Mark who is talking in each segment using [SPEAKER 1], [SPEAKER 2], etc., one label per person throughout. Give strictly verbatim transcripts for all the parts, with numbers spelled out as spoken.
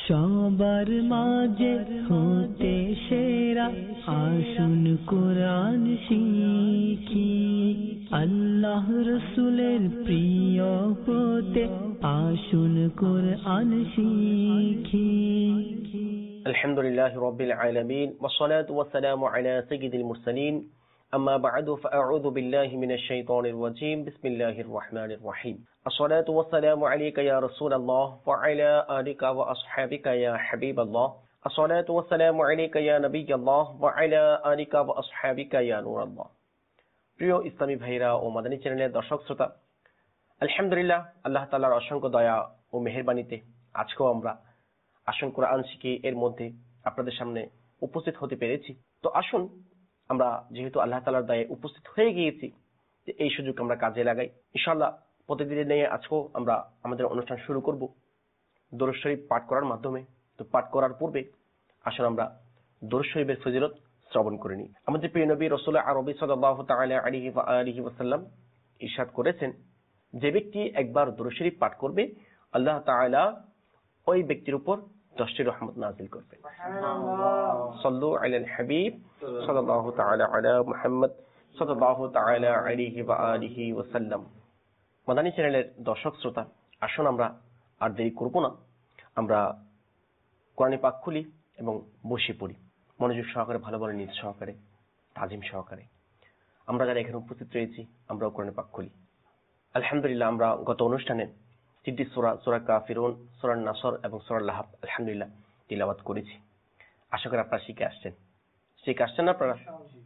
[SPEAKER 1] সবার মাঝে হতে সেরা আসুন কোরআন শিখি, আল্লাহ রসুলের প্রিয় হতে আসুন কোরআন শিখি।
[SPEAKER 2] আলহামদুলিল্লাহি রাব্বিল আলামিন ওয়াসসালাতু ওয়াসসালামু আলা সাইয়্যিদিল মুরসালিন আম্মা বা'দু ফাআউযু বিল্লাহি মিনাশ শাইতানির রাজীম বিসমিল্লাহির রহমানির রহিম। আসসালাতু ওয়াসসালামু আলাইকা ইয়া রাসূলাল্লাহ ওয়া আলা আলিকা ওয়া আসহাবিকা ইয়া হাবিবাল্লাহ। আসসালাতু ওয়াসসালামু আলাইকা ইয়া নবিয়াল্লাহ ওয়া আলা আলিকা ওয়া আসহাবিকা ইয়া নূরাল্লাহ। প্রিয় ইসলামী ভাইরা ও মাদানী চ্যানেলের দর্শক শ্রোতা, আলহামদুলিল্লাহ আল্লাহ তাআলার অসংখ্য দয়া ও মেহেরবানিতে আজকেও আমরা আসুন কোরআন শিখি এর মধ্যে আপনাদের সামনে উপস্থিত হতে পেরেছি। তো আসুন আমরা যেহেতু আল্লাহ তাআলার দয়ায় উপস্থিত হয়ে গিয়েছি, এই সুযোগ আমরা কাজে লাগাই। ইনশাআল্লাহ প্রতিদিনের নিয়ে আজকেও আমরা আমাদের অনুষ্ঠান শুরু করব দরুদ শরীফ পাঠ করার মাধ্যমে। তো পাঠ করার পূর্বে আসুন আমরা দরুদ শরীফের ফজিলত শ্রবণ করে নিই। আমাদের প্রিয় নবী রাসূল আরবি সাল্লাল্লাহু তাআলা আলাইহি ওয়া আলিহি ওয়াসাল্লাম ইরশাদ করেছেন, যে ব্যক্তি একবার দরুদ শরীফ পাঠ করবে আল্লাহ তাআলা ওই ব্যক্তির উপর দশটি রহমত নাযিল করবে। সাল্লু আলাল হাবিব সাল্লাল্লাহু তাআলা আলা মুহাম্মদ সাল্লাল্লাহু তাআলা আলাইহি ওয়া আলিহি ওয়াসাল্লাম। মাদানী চ্যানেলের দর্শক শ্রোতা, আসুন আমরা আর দেরি করব না, আমরা কোরআন পাক খুলি এবং বসে পড়ি মনোযোগ সহকারে, ভালো ভালো নিজ সহকারে, তাজিম সহকারে। আমরা যারা এখানে উপস্থিত রয়েছি আমরাও কোরআন পাক খুলি। আলহামদুলিল্লাহ আমরা গত অনুষ্ঠানে তিনটি সূরা, সূরা কাফিরুন, সূরা নাসর এবং সূরা লাহাব আলহামদুলিল্লাহ তিলাওয়াত করেছি। আশা করি আপনারা শিখে আসছেন। শিখে আসছেন না আপনারা?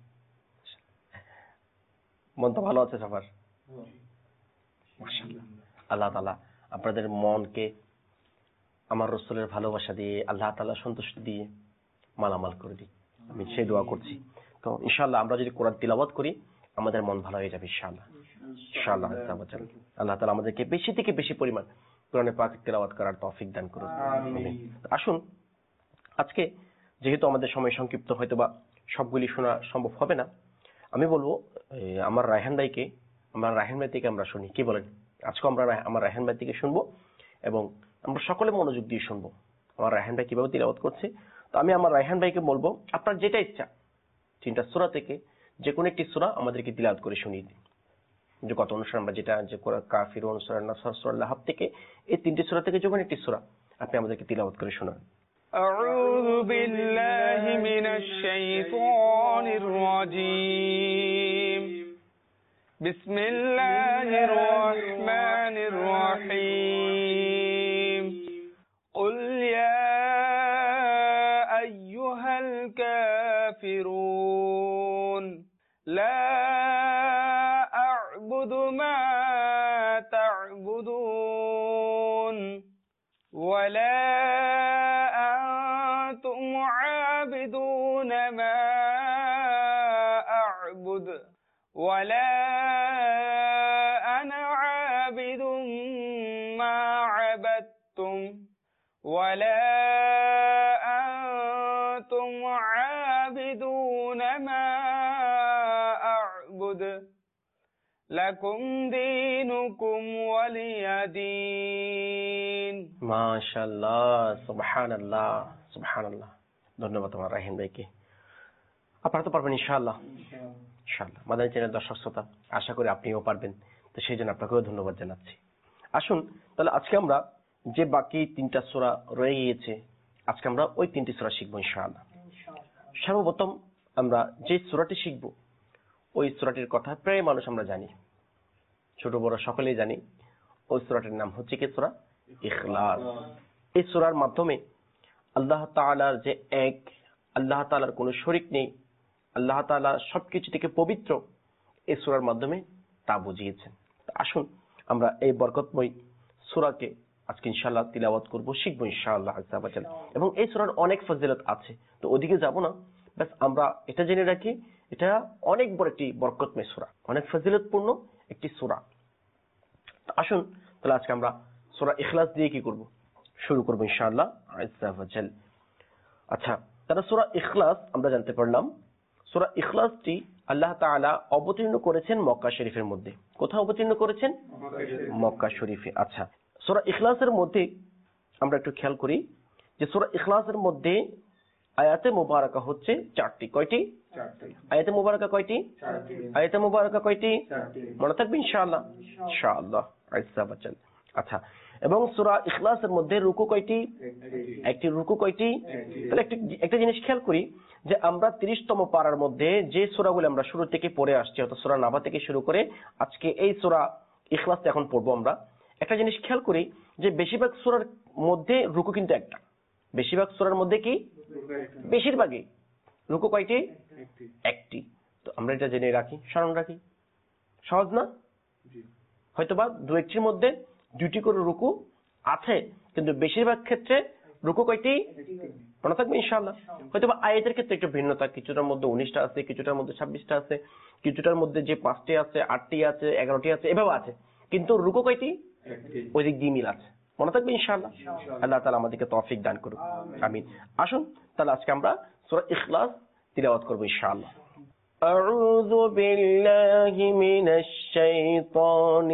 [SPEAKER 2] মন তো ভালো আছে সবার? মাশাআল্লাহ। আল্লাহ তাআলা আপনাদের মনকে আমার রাসূলের ভালোবাসা দিয়ে, আল্লাহ তাআলা সন্তুষ্টি দিয়ে মালামাল করে দিই, আমি সেই দোয়া করছি। তো ইনশাআল্লাহ আমরা যদি কোরআন তিলাওয়াত করি আমাদের মন ভালো হয়ে যাবে ইনশাআল্লাহ। ইনশাআল্লাহ আল্লাহ তাআলা আমাদেরকে বেশি থেকে বেশি পরিমাণ কোরআনে পাক তিলাওয়াত করার তৌফিক দান করুন। আমিন। আসুন আজকে যেহেতু আমাদের সময় সংক্ষিপ্ত, হয়তো বা সবগুলি শোনা সম্ভব হবে না, আমি বলবো আমার রায়হান ভাইকে, আমার রায়হান ভাই থেকে আমরা শুনি, কি বলেন? আজকে আমরা আমার রায়হান ভাই থেকে শুনবো এবং আমরা সকলে মনোযোগ দিয়ে শুনবো আমার রায়হান ভাই কিভাবে তিলাওয়াত করছে। তো আমি আমার রায়হান ভাইকে বলবো, আপনার যেটা ইচ্ছা তিনটা সূরা থেকে যে কোনো একটি সূরা আমাদেরকে তিলাওয়াত করে শুনিয়ে দিন। যে গত অনুষ্ঠান আমরা যেটা যে কাফিরুন, সূরা নাসর, সূরা লাহাব থেকে, এই তিনটি সূরা থেকে যে কোনো একটি সূরা আপনি আমাদেরকে তিলাওয়াত করে শোনান।
[SPEAKER 3] আউযু বিল্লাহি মিনাশ শাইতানির রাজীম। বিসমিল্লাহির রহমানির রহিম। কুল ইয়া আইয়ুহাল কাফিরুন লা আ'বুদু মা তা'বুদুন ওয়া লা আনতুম আ'বিদুনা মা আ'বুদু ওয়া লা আনা আ'বিদুম মা আ'বাদতুম ওয়া লা আনতুম আ'বিদুনা মা আ'বুদু লাকুম দীনুকুম ওয়ালিয়া দীন।
[SPEAKER 2] মাশাআল্লাহ, সুবহানাল্লাহ, সুবহানাল্লাহ। ধন্যবাদ আমার রাহিম ভাইকে। আপনারা তো পারবেন ইনশাআল্লাহ। ইনশাআল্লাহ মাদানী চ্যানেল দর্শক শ্রোতা, আশা করি আপনিও পারবেন, তো সেই জন্য আপনাকেও ধন্যবাদ জানাচ্ছি। আসুন তাহলে আজকে আমরা যে বাকি তিনটা সূরা রয়ে গিয়েছে, আজকে আমরা ওই তিনটি সূরা শিখবো ইনশাআল্লাহ। সর্বপ্রথম আমরা যে সূরাটি শিখবো ওই সূরাটির কথা প্রায় মানুষ আমরা জানি, ছোট বড় সকলেই জানি। ওই সূরাটির নাম হচ্ছে কি? সূরা ইখলাস। এই সূরার মাধ্যমে আল্লাহ তাআলার যে এক, আল্লাহ তাআলার কোনো শরীক নেই, আল্লাহ তাআলা সবকিছু থেকে পবিত্র, এই সূরার মাধ্যমে তা বুঝিয়েছেন। আসুন আমরা এই বরকতময় সূরাকে আজকে ইনশাআল্লাহ তিলাওয়াত করব, শিখব ইনশাআল্লাহ আযজা ওয়া জাল। এবং এই সূরার অনেক ফজিলত আছে, তো ওদিকে যাব না, বাস আমরা এটা জেনে রাখি এটা অনেক বড় একটি বরকতময় সূরা, অনেক ফজিলতপূর্ণ একটি সূরা। আসুন তাহলে আজকে আমরা সূরা ইখলাস দিয়ে কি করব, শুরু করব ইনশাআল্লাহ আযজা ওয়া জাল। আচ্ছা, তাহলে সূরা ইখলাস আমরা জানতে পারলাম। সূরা ইখলাসটি আল্লাহ তাআলা অবতীর্ণ করেছেন মক্কা শরীফের মধ্যে। কোথায় অবতীর্ণ করেছেন? মক্কা শরীফে। আচ্ছা, সূরা ইখলাসের মধ্যে আমরা একটু খেয়াল করি যে সূরা ইখলাসের মধ্যে আয়াতে মুবারাকা হচ্ছে চারটি। কয়টি?
[SPEAKER 4] চারটি।
[SPEAKER 2] আয়াতে মুবারাকা কয়টি?
[SPEAKER 4] চারটি।
[SPEAKER 2] আয়াতে মুবারাকা কয়টি?
[SPEAKER 4] চারটি।
[SPEAKER 2] মনে থাকবে ইনশাআল্লাহ। ইনশাআল্লাহ। আচ্ছা বাচ্চাল। আচ্ছা, এবং সূরা ইখলাসের মধ্যে রুকু কয়টি? একটি। রুকু কয়টি? তাহলে একটি একটা জিনিস খেয়াল করি যে আমরা তিরিশতম পারার মধ্যে যে সূরাগুলো আমরা শুরু থেকে পড়ে আসছি, অর্থাৎ সূরা নাবা থেকে শুরু করে আজকে এই সূরা ইখলাস এখন পড়বো আমরা। একটা জিনিস খেয়াল করি যে বেশিরভাগ সূরার মধ্যে রুকু কিন্তু একটা। বেশিরভাগ সূরার মধ্যে কি? বেশিরভাগই রুকু কয়টি? একটি। তো আমরা এটা জেনে রাখি, স্মরণ রাখি। সহজ না? হয়তোবা দু একটির মধ্যে দুটি করে রুকু আছে, কিন্তু বেশিরভাগ ক্ষেত্রে রুকু কয়টি? মনে থাকবে ইনশাআল্লাহ। হয়তোবা আয়াতের ক্ষেত্রে একটু ভিন্নতা, কিছুটার মধ্যে উনিশটা আছে, কিছুটার মধ্যে ছাব্বিশটা আছে, কিছুটার মধ্যে যে পাঁচটি আছে, আটটি আছে, এগারোটি আছে, এভাবে আছে, কিন্তু রুকু কয়টি? ওই দিক দিয়ে মিল আছে। মনে থাকবে ইনশাআল্লাহ। আল্লাহ তাআলা আমাদেরকে তৌফিক দান করুন, আমিন। আসুন তাহলে আজকে আমরা সূরা ইখলাস তিলাওয়াত করব ইনশাআল্লাহ। أعوذ بالله من الشيطان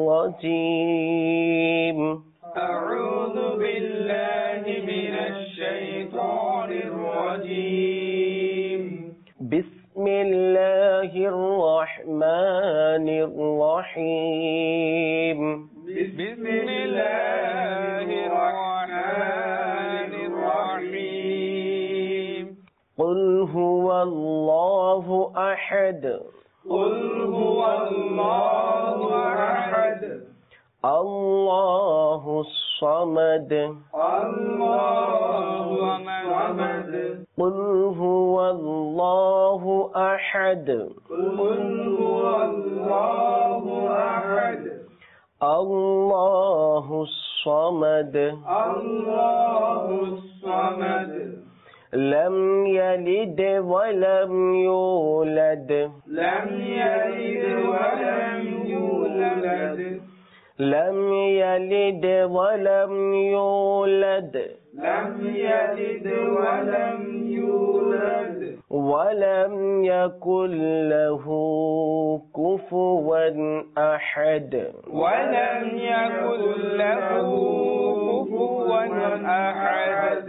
[SPEAKER 2] الرجيم
[SPEAKER 3] أعوذ بالله من الشيطان الرجيم
[SPEAKER 2] بسم الله الرحمن الرحيم
[SPEAKER 3] بسم الله الرحمن الرحيم
[SPEAKER 2] قل هو الله أحد
[SPEAKER 3] قل هو الله أحد
[SPEAKER 2] الله الصمد
[SPEAKER 3] الله الصمد
[SPEAKER 2] قل هو الله أحد
[SPEAKER 3] قل هو الله أحد
[SPEAKER 2] الله الصمد
[SPEAKER 3] الله الصمد
[SPEAKER 2] لم يلد ولم يولد
[SPEAKER 3] لم يلد ولم يولد
[SPEAKER 2] لم يلد ولم يولد
[SPEAKER 3] لم يلد ولم يولد
[SPEAKER 2] ولم يكن له كفوا أحد
[SPEAKER 3] ولم يكن له كفوا أحد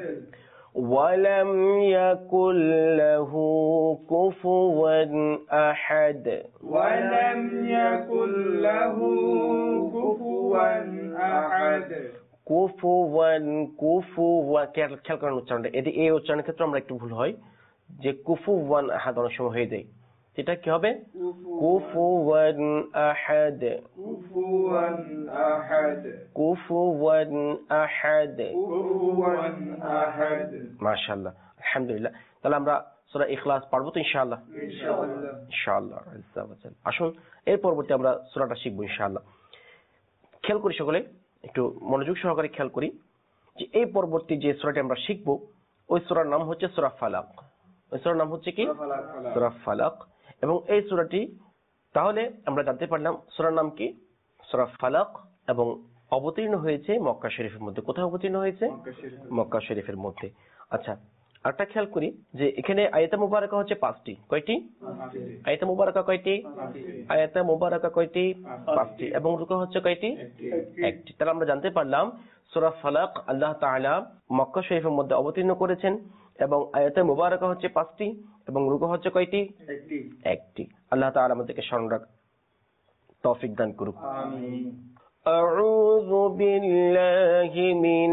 [SPEAKER 2] ولم يكن له كفوا أحد
[SPEAKER 3] ولم يكن له كفوا أحد
[SPEAKER 2] কুফুওয়ান কুফুওয়া খেয়াল করেন উচ্চারণটা। এটি এই উচ্চারণের ক্ষেত্রে আমরা একটু ভুল হয় যে কুফুওয়ান আহাদ অনেক সময় হয়ে যায়। এটা কি হবে? কুফুওয়ান আহাদ
[SPEAKER 3] كفوا أحد
[SPEAKER 2] কুফুওয়ান আহাদ
[SPEAKER 3] كفوا أحد
[SPEAKER 2] মাশাআল্লাহ, আলহামদুলিল্লাহ। তাহলে আমরা সূরা ইখলাস পারবো তো ইনশাআল্লাহ?
[SPEAKER 3] ইনশাআল্লাহ
[SPEAKER 2] ইনশাআল্লাহ। আসুন এর পরবর্তী আমরা সূরাটা শিখবো ইনশাআল্লাহ। খেয়াল করি সকলে, একটু মনোযোগ সহকারে খেয়াল করি যে এই পরবর্তী যে সূরাটি আমরা শিখবো ওই সূরার নাম হচ্ছে সূরা ফালাক। ওই সূরার নাম হচ্ছে কি? সূরা ফালাক। এবং এই সূরাটি তাহলে আমরা জানতে পারলাম সূরার নাম কি? সূরা ফালাক, এবং অবতীর্ণ হয়েছে মক্কা শরীফের মধ্যে। কোথায় অবতীর্ণ হয়েছে? মক্কা শরীফের মধ্যে। আচ্ছা, আরেকটা খেয়াল করি যে এখানে আয়াতে মুবারাকা হচ্ছে পাঁচটি। কয়টি? আয়াতে মুবারাকা কয়টি? আয়াতে মুবারাকা কয়টি? পাঁচটি। এবং রুকু হচ্ছে কয়টি? একটি। তাহলে আমরা জানতে পারলাম সূরা ফালাক আল্লাহ তাআলা মক্কা শরীফের মধ্যে অবতীর্ণ করেছেন, এবং আয়াতে মুবারাকা হচ্ছে পাঁচটি, এবং রুকু হচ্ছে কয়টি?
[SPEAKER 4] একটি।
[SPEAKER 2] একটি। আল্লাহ তাআলা আমাদেরকে স্মরণ রাখ তৌফিক দান করুক,
[SPEAKER 4] আমিন।
[SPEAKER 2] أعوذ بالله من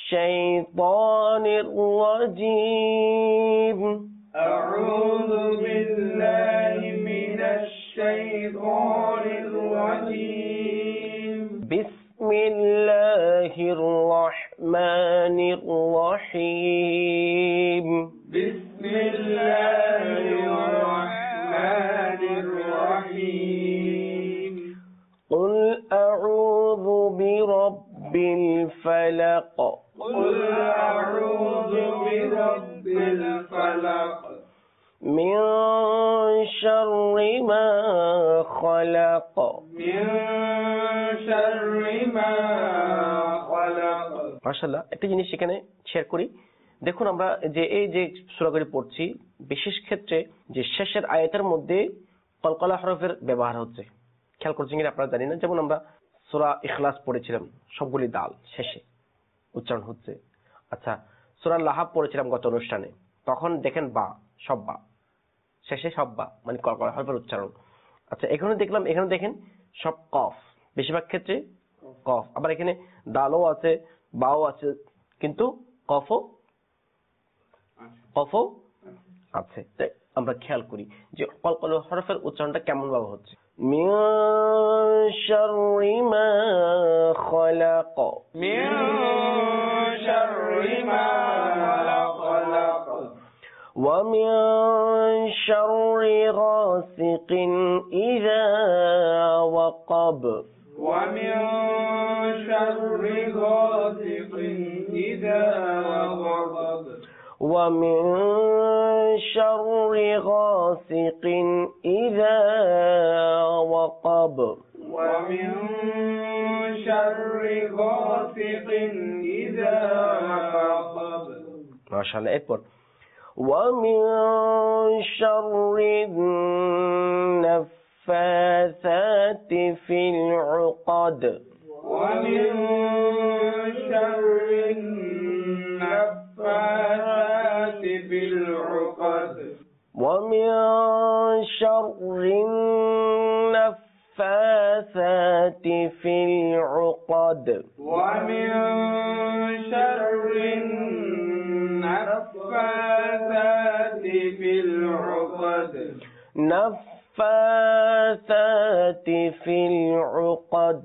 [SPEAKER 2] الشيطان الرجيم
[SPEAKER 3] أعوذ بالله من الشيطان الرجيم
[SPEAKER 2] بسم الله الرحمن الرحيم
[SPEAKER 3] بسم الله الرحمن الرحيم
[SPEAKER 2] قل أعوذ برب الفلق
[SPEAKER 3] قل أعوذ برب الفلق
[SPEAKER 2] من شر ما خلق
[SPEAKER 3] من شر ما خلق
[SPEAKER 2] মাশাআল্লাহ। একটা জিনিস এখানে শেয়ার করি, দেখুন আমরা যে এই যে সূরাগুলি পড়ছি বিশেষ ক্ষেত্রে যে শেষের আয়াতের মধ্যে কলকলা হরফের ব্যবহার হচ্ছে। খেয়াল করছেন কিনা আপনারা জানি না। যেমন আমরা সূরা ইখলাস পড়েছিলাম, সবগুলি দাল শেষে উচ্চারণ হচ্ছে। আচ্ছা, সূরা লাহাব পড়েছিলাম গত অনুষ্ঠানে, তখন দেখেন বা, সব বা, শেষে সব বা, মানে কলকলা হরফের উচ্চারণ। আচ্ছা এখানে দেখলাম, এখানে দেখেন সব কফ, বেশিরভাগ ক্ষেত্রে কফ, আবার এখানে দালও আছে, বাও আছে, কিন্তু কফও কফও আছে। তাই আমরা খেয়াল করি যে কলকলা হরফের উচ্চারণটা কেমন ভাবে হচ্ছে। মিন শাররি মা খলাক,
[SPEAKER 3] মিন শাররি মা খলাক,
[SPEAKER 2] ওয়া মিন শাররি গাসিকিন ইযা ওয়াকাব,
[SPEAKER 3] ওয়া মিন শাররি গাসিকিন ইযা ওয়াকাব,
[SPEAKER 2] ومن شر غاسق إذا وقب
[SPEAKER 3] ومن شر غاسق إذا وقب
[SPEAKER 2] ما شاء الله أكبر ومن شر النفاثات في العقد
[SPEAKER 3] ومن شر النفاثات في العقد
[SPEAKER 2] ومن شر النفاثات في العقد
[SPEAKER 3] ومن شر النفاثات في العقد
[SPEAKER 2] نفاثات في العقد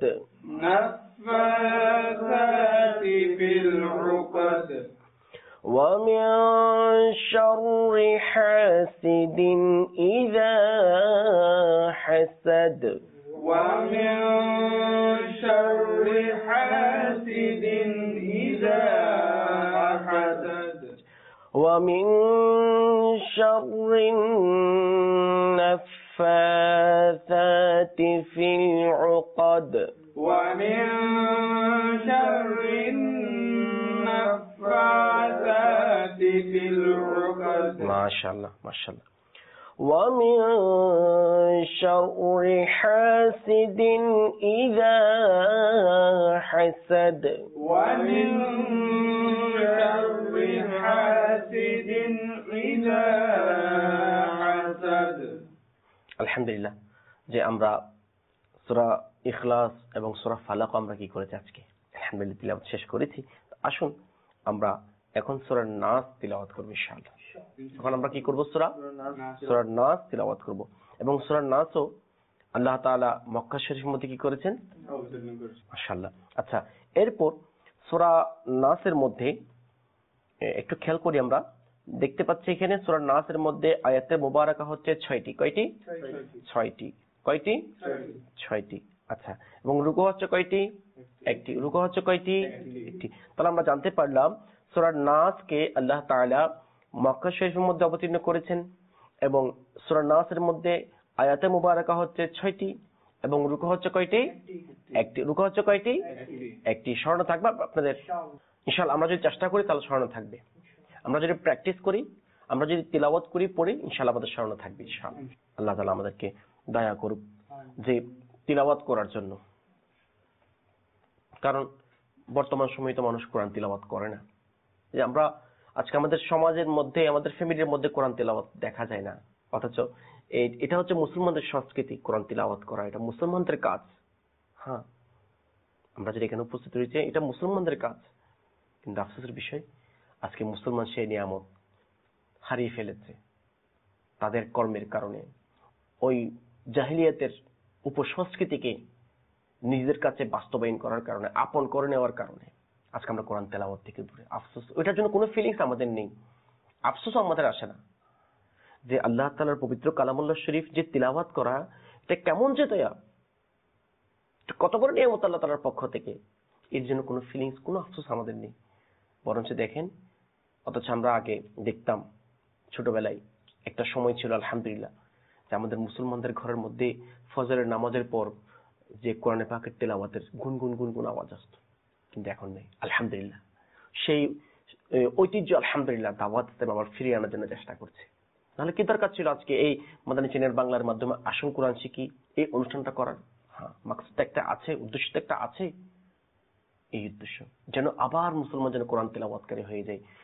[SPEAKER 3] نفاثات في العقد
[SPEAKER 2] ومن شر حاسد إذا حسد
[SPEAKER 3] ومن شر حاسد إذا حسد
[SPEAKER 2] ومن شر النفاثات في العقد
[SPEAKER 3] ومن شر النفاثات في العقد
[SPEAKER 2] ما شاء الله ما شاء الله ومن شر حاسد إذا حسد
[SPEAKER 3] ومن شر حاسد إذا حسد
[SPEAKER 2] আলহামদুলিল্লাহ যে আমরা সূরা ইখলাস এবং সূরা ফালাক আমরা কি করেছি আজকে আলহামদুলিল্লাহ তিলাওয়াত শেষ করেছি। আসুন আমরা এখন সূরা নাস তিলাওয়াত করব ইনশাআল্লাহ। এখন আমরা কি করব? সূরা সূরা নাস তিলাওয়াত করব এবং সূরা নাসও আল্লাহ তাআলা মক্কা শরীফের মধ্যে কি করেছেন? মাশাআল্লাহ। আচ্ছা এরপর সূরা নাসের মধ্যে একটু খেয়াল করি, আমরা দেখতে পাচ্ছি এখানে সূরা নাসের মধ্যে আয়াতে মুবারাকা হচ্ছে ছয়টি। কয়টি? ছয়টি। কয়টি? ছয়টি। আচ্ছা এবং রুকু হচ্ছে কয়টি? একটি। রুকু হচ্ছে কয়টি? একটি। তাহলে আমরা জানতে পারলাম সূরা নাসকে আল্লাহ তাআলা মক্কা শরীফের মধ্যে অবতীর্ণ করেছেন এবং সূরা নাসের মধ্যে আয়াতে মুবারাকা হচ্ছে ছয়টি এবং রুকু হচ্ছে কয়টি? একটি। রুকু হচ্ছে কয়টি? একটি। স্মরণ থাকবে আপনাদের ইনশাআল্লাহ। আমরা যদি চেষ্টা করি তাহলে স্মরণ থাকবে, আমরা যদি প্র্যাকটিস করি, আমরা যদি তিলাওয়াত করি পড়ি ইনশাআল্লাহ আমাদের স্মরণ থাকবে ইনশাআল্লাহ। আল্লাহ তাআলা আমাদেরকে দয়া করুক যে তিলাওয়াত করার জন্য, কারণ বর্তমান সময়ে তো মানুষ কোরআন তিলাওয়াত করে না। যে আমরা আজকে আমাদের সমাজের মধ্যে, আমাদের ফ্যামিলির মধ্যে কোরআন তিলাওয়াত দেখা যায় না, অথচ এটা হচ্ছে মুসলমানদের সংস্কৃতি, কোরআন তিলাওয়াত করা এটা মুসলমানদের কাজ। হ্যাঁ আমরা যদি এখানে উপস্থিত রয়েছে এটা মুসলমানদের কাজ, কিন্তু আফসোসের বিষয় আজকে মুসলমান সেই নিয়ামত হারিয়ে ফেলেছে তাদের কর্মের কারণে, ওই জাহিলিয়াতের উপসংস্কৃতিকে নিজেদের কাছে বাস্তবায়ন করার কারণে, আপন করে নেওয়ার কারণে আজকে আমরা কোরআন তেলাওয়াত থেকে দূরে। আফসোস, ওইটার জন্য কোনো ফিলিংস আমাদের নেই, আফসোস আমাদের আসে না যে আল্লাহ তাআলার পবিত্র কালামুল্লাহ শরীফ যে তিলাওয়াত করা, এটা কেমন যে দয়া, কত বড় নিয়ামত আল্লাহ তাআলার পক্ষ থেকে, এর জন্য কোনো ফিলিংস, কোনো আফসোস আমাদের নেই। বরঞ্চ দেখেন, অথচ আমরা আগে দেখতাম ছোটবেলায় একটা সময় ছিল আলহামদুলিল্লাহ যে আমাদের মুসলমানদের ঘরের মধ্যে ফজরের নামাজের পর যে কোরআনে পাকের তেলাওয়াতের গুনগুন গুনগুন আওয়াজ আসতো, কিন্তু এখন নেই আলহামদুলিল্লাহ। সেই ঐতিহ্য আলহামদুলিল্লাহ দাওয়াত ইসলাম আবার ফিরিয়ে আনার জন্য চেষ্টা করছে। নাহলে কি দরকার ছিল আজকে এই মাদানী চ্যানেল বাংলার মাধ্যমে আসুন কোরআন শিখি এই অনুষ্ঠানটা করার? হ্যাঁ মাকসাদ একটা আছে, উদ্দেশ্য একটা আছে, এই উদ্দেশ্য যেন আবার মুসলমান যেন কোরআন তেলাওয়াতকারী হয়ে যায়,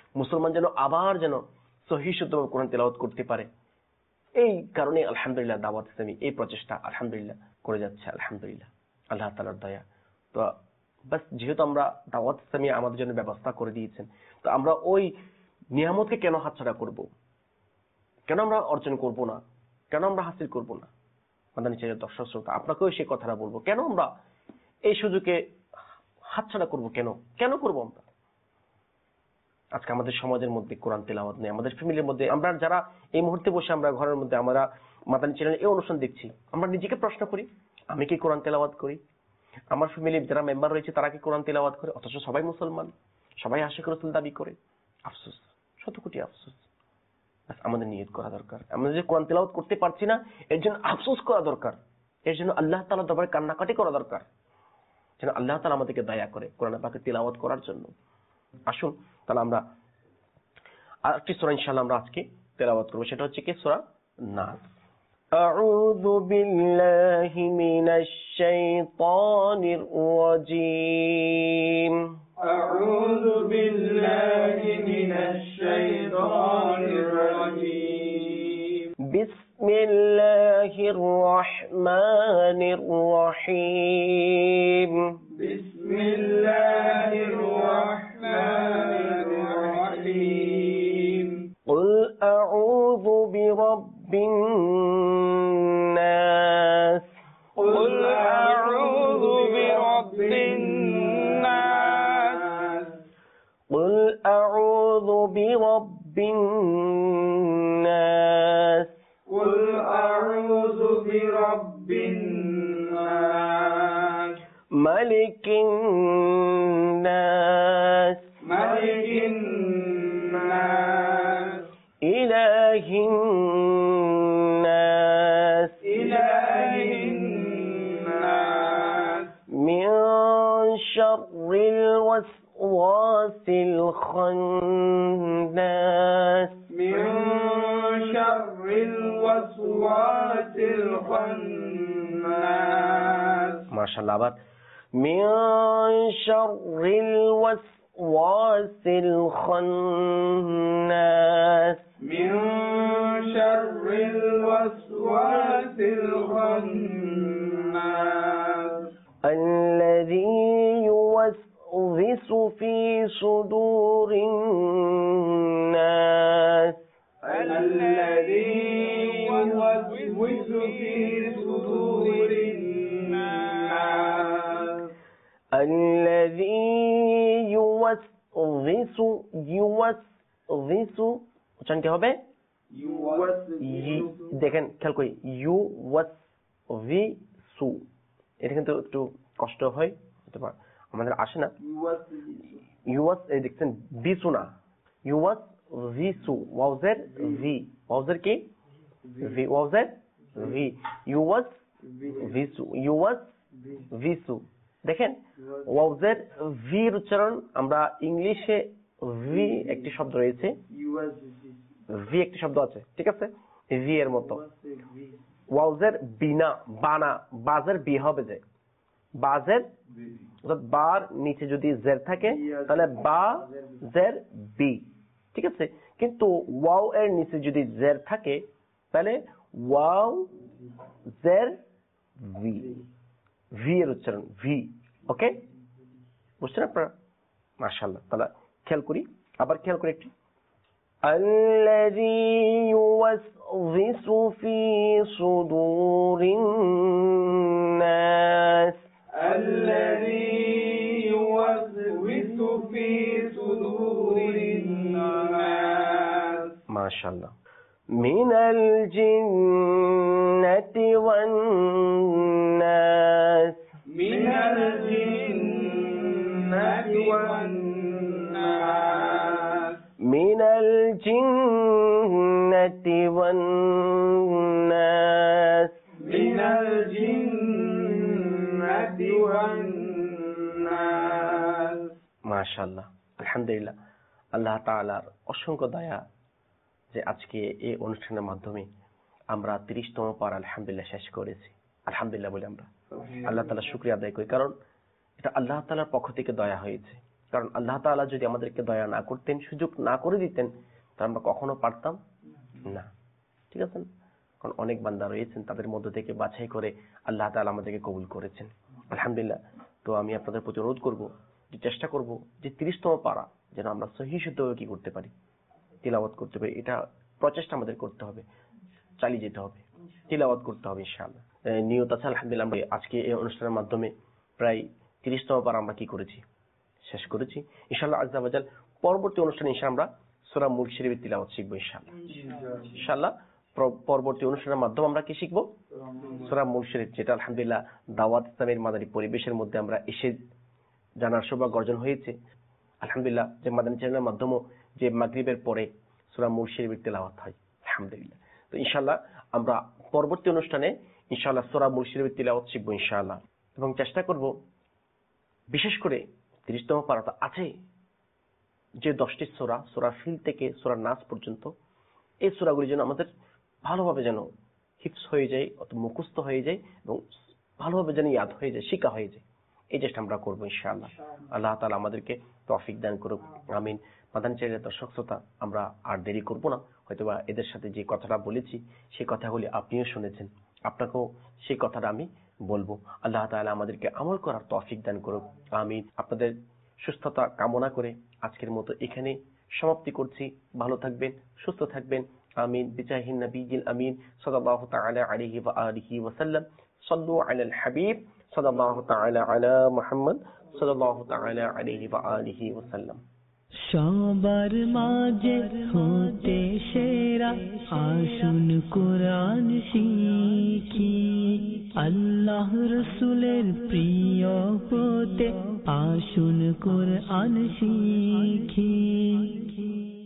[SPEAKER 2] মুসলমান যেন আবার যেন সহিহ শুদ্ধভাবে কোরআন তেলাওয়াত করতে পারে। এই কারণে আলহামদুলিল্লাহ দাওয়াত ইসলামী এই প্রচেষ্টা আলহামদুলিল্লাহ করে যাচ্ছে। আলহামদুলিল্লাহ আল্লাহ তাআলার দয়া। তো বাস যেহেতু আমরা দাওয়াত ইসলামী আমাদের জন্য ব্যবস্থা করে দিয়েছেন, তো আমরা ওই নিয়ামতকে কেন হাতছাড়া করব, কেন আমরা অর্জন করব না, কেন আমরা হাসিল করব না? মাদানী চ্যানেলের দর্শক শ্রোতা, আপনাকেও সেই কথাটা বলবো, কেন আমরা এই সুযোগে হাতছাড়া করব? কেন কেন করব আমরা? আজকে আমাদের সমাজের মধ্যে কোরআন তেলাওয়াত নেই, আমাদের ফ্যামিলির মধ্যে আমরা যারা এই মুহূর্তে বসে আমরা ঘরের মধ্যে আমরা মাদানী চ্যানেলে এই অনুষ্ঠান দেখছি, আমরা নিজেকে প্রশ্ন করি, আমি কি কোরআন তেলাওয়াত করি? আমার ফ্যামিলির যারা মেম্বার রয়েছে তারা কি কোরআন তেলাওয়াত করে? অথচ সবাই মুসলমান, সবাই আশিক রাসূল দাবি করে। আফসোস, শত কোটি আফসোস। আমাদের নিয়ত করা দরকার, আমরা যে কোরআন তেলাওয়াত করতে পারছি না এর জন্য আফসোস করা দরকার, এর জন্য আল্লাহ তাআলার দরবারে কান্নাকাটি করা দরকার, যেন আল্লাহ তাআলা আমাদেরকে দয়া করে কোরআন পাকের তেলাওয়াত করার জন্য। আসুন তাহলে আমরা আরেকটি সূরা ইনশাআল্লাহ আমরা আজকে তেলাওয়াত করব, সেটা হচ্ছে কি সূরা নাস। আউযু বিল্লাহি মিনাশ শাইতানির রাজীম।
[SPEAKER 3] আউযু বিল্লাহি মিনাশ শাইতানির রাজীম।
[SPEAKER 2] বিসমিল্লাহির রাহমানির রাহিম।
[SPEAKER 3] বিসমিল্লাহির রাহমানির রাহিম।
[SPEAKER 2] কুল আউযু বিরাব্বিন নাস।
[SPEAKER 3] কুল আউযু বিরাব্বিন নাস।
[SPEAKER 2] কুল আউযু বিরাব্বিন নাস।
[SPEAKER 3] কুল আউযু বিরাব্বিন নাস।
[SPEAKER 2] মালিকিন নাস।
[SPEAKER 3] মালিকিন নাস।
[SPEAKER 2] ইলাহিন নাস।
[SPEAKER 3] ইলাহিন নাস।
[SPEAKER 2] মিন শাররিল ওয়াসওয়াসিল খান্নাস।
[SPEAKER 3] মিন শাররিল ওয়াসওয়াসিল খান্নাস।
[SPEAKER 2] মাশাআল্লাহ। আবার মিন শাররিল ওয়াসওয়াসিল খান্নাস।
[SPEAKER 3] মিন শাররিল ওয়াসওয়াসিল খান্নাস।
[SPEAKER 2] الذي يوسوس في صدور الناس.
[SPEAKER 3] الذي يوسوس في صدور الناس.
[SPEAKER 2] الذي يوسوس يوسوس উচ্চারণ কি হবে? দেখেন খেয়াল করি, ইউ ওয়াস ভি সু, এটা কিন্তু একটু কষ্ট হয়, আমাদের আসে না। ইউয়াস এই দেখছেন বিসু না, ইউয়াস ভিসু, ওয়াউজের ভি, ওয়াউজের কি ভি, ওয়াউজের ভি, ইউয়াস ভিসু, ইউয়াস ভিসু। দেখেন ওয়াউজের ভির উচ্চারণ, আমরা ইংলিশে ভি একটি শব্দ রয়েছে, ভি একটি শব্দ আছে, ঠিক আছে, ভি এর মতো। ওয়াউজের বিনা বানা, বাজের বি হবে, যে বাজের অর্থাৎ বার নিচে যদি জের থাকে তাহলে বা জের বি, ঠিক আছে। কিন্তু ওয়াও এর নিচে যদি জের থাকে তাহলে ওয়াও জের ভি, ভি এর উচ্চারণ ভি। ওকে, বুঝছেন আপনারা? মাশাআল্লাহ। তাহলে খেয়াল করি, আবার খেয়াল করি একটু। الذي يوسوس في صدور الناس.
[SPEAKER 3] الذي يوسوس في صدور الناس.
[SPEAKER 2] ما شاء الله. من الجنة والناس.
[SPEAKER 3] من الجنة والناس.
[SPEAKER 2] من الجنة والناس.
[SPEAKER 3] من الجنة والناس.
[SPEAKER 2] মাশাআল্লাহ, আলহামদুলিল্লাহ। আল্লাহ তাআলার অসংখ্য দয়া যে আজকে এই অনুষ্ঠানের মাধ্যমে আমরা তিরিশতম পারা আলহামদুলিল্লাহ শেষ করেছি। আলহামদুলিল্লাহ বলে আমরা আল্লাহ তাআলার শুকরিয়া আদায় করি, কারণ এটা আল্লাহ তাআলার পক্ষ থেকে দয়া হয়েছে। কারণ আল্লাহ তাআলা যদি আমাদেরকে দয়া না করতেন, সুযোগ না করে দিতেন, তাহলে আমরা কখনো পারতাম না। ঠিক আছে? কারণ অনেক বান্দা রয়েছেন, তাদের মধ্য থেকে বাছাই করে আল্লাহ তাআলা আমাদেরকে কবুল করেছেন, আলহামদুলিল্লাহ। তো আমি আপনাদের প্রতি অনুরোধ করবো, যে চেষ্টা করব যে তিরিশতম পারা যেন আমরা সহিহ শুদ্ধভাবে কি করতে পারি, তিলাওয়াত করতে পারি। এটা প্রচেষ্টা আমাদের করতে হবে, চালিয়ে যেতে হবে, তিলাওয়াত করতে হবে ইনশাআল্লাহ। নিয়ত আছে আলহামদুলিল্লাহ। আমরা আজকে এই অনুষ্ঠানের মাধ্যমে প্রায় তিরিশতম পারা আমরা কি করেছি, শেষ করেছি ইনশাআল্লাহ আজ্জা ওয়া জাল। পরবর্তী অনুষ্ঠানে ইনশাআল্লাহ আমরা সূরা মুলক শরীফের তিলাওয়াত শিখবো ইনশাআল্লাহ। ইনশাআল্লাহ পরবর্তী অনুষ্ঠানের মাধ্যমে আমরা কি শিখবো, সূরা মুলক শরীফ, যেটা আলহামদুলিল্লাহ দাওয়াত ইসলামের মাদানী পরিবেশের মধ্যে আমরা এসে জানার সৌভাগ্য অর্জন হয়েছে আলহামদুলিল্লাহ। যে মাদানী চ্যানেলের মাধ্যমে যে মাগরিবের পরে সূরা মুলক শরীফের তিলাওয়াত হয় আলহামদুলিল্লাহ। তো ইনশাআল্লাহ আমরা পরবর্তী অনুষ্ঠানে ইনশাআল্লাহ সূরা মুলক শরীফের তিলাওয়াত শিখবো ইনশাআল্লাহ, এবং চেষ্টা করব বিশেষ করে তিরিশতম পারাটা আছে যে দশটি সূরা, সূরা ফিল থেকে সূরা নাস পর্যন্ত, এই সূরাগুলি যেন আমাদের ভালোভাবে যেন হিফজ হয়ে যায়, অত মুখস্থ হয়ে যায়, এবং ভালোভাবে যেন ইয়াদ হয়ে যায়, শিক্ষা হয়ে যায়। এই চেষ্টা আমরা করবো ইনশাআল্লাহ। আল্লাহ তাআলা আমাদেরকে তৌফিক দান করুক, আমিন। মাদানী চ্যানেলের দর্শক শ্রোতা, আমরা আর দেরি করব না। হয়তোবা এদের সাথে যে কথাটা বলেছি সেই কথাগুলি আপনিও শুনেছেন, আপনাকেও সেই কথাটা আমি বলবো। আল্লাহ তাআলা আমাদেরকে আমল করার তৌফিক দান করুক, আমিন। আপনাদের সুস্থতা কামনা করে আজকের মতো এখানে সমাপ্তি করছি। ভালো থাকবেন, সুস্থ থাকবেন, আমিন। বিজাহিন নবিয়িল আমিন সাল্লাল্লাহু তাআলা আলাইহি ওয়া আলিহি ওয়া সাল্লাম। সাল্লু আলাল হাবিব সাল্লাল্লাহু তাআলা আলা মুহাম্মদ সাল্লাল্লাহু তাআলা আলাইহি ওয়া আলিহি ওয়া সাল্লাম।
[SPEAKER 1] সবার মাঝে হতে সেরা, আসুন কোরআন শিখি। আল্লাহ রসুলের প্রিয় হতে আসুন কোরআন শিখি।